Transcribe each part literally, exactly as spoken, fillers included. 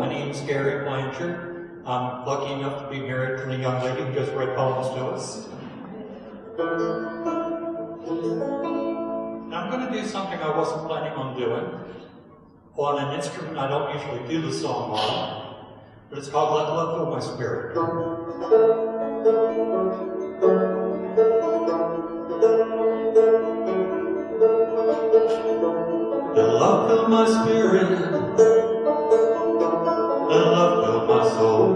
My name's Gary Blanchard. I'm lucky enough to be married to a young lady who just read poems to us. Now I'm going to do something I wasn't planning on doing on an instrument I don't usually do the song on, but it's called Let Love Fill My Spirit. Let love fill my spirit, let love fill my soul,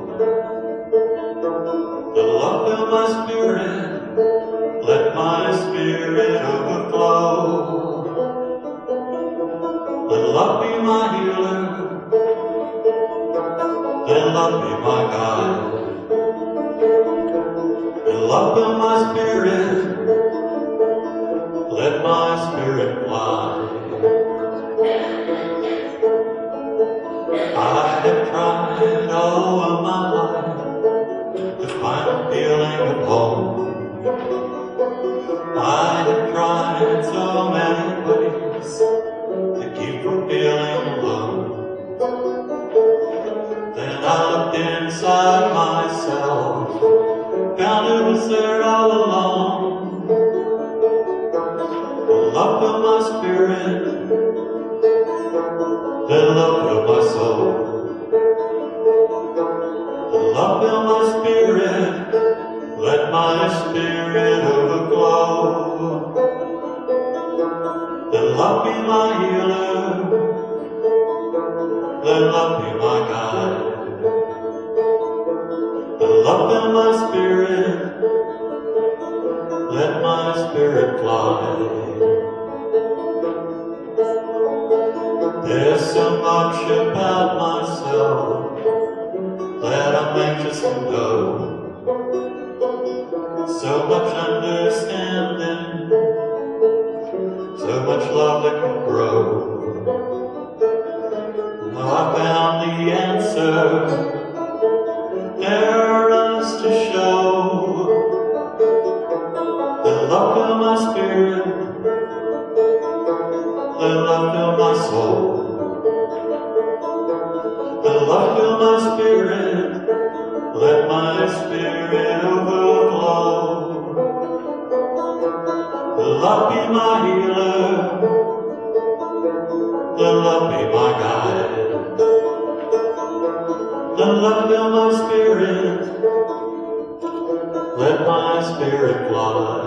let love fill my spirit, let my spirit overflow. Let love be my healer, let love be my guide. Let love fill my spirit, let my spirit fly. I have tried all of my life to find a feeling of home. I have tried so many ways to keep from feeling alone. Then I looked inside myself, found it was there all along. Let love fill my spirit, let love fill my soul, let love fill my spirit, let my spirit overflow. Let love be my healer, let love be my guide. Let love fill my spirit, let my spirit fly. There's so much about myself that I'm anxious to know. So much understanding, so much love that can grow. Now I found the answer, there is to show. Let love fill my spirit, let love fill my soul, let love fill my spirit, let my spirit overflow. Let love be my healer, let love be my guide. Let love fill my spirit, let my spirit fly.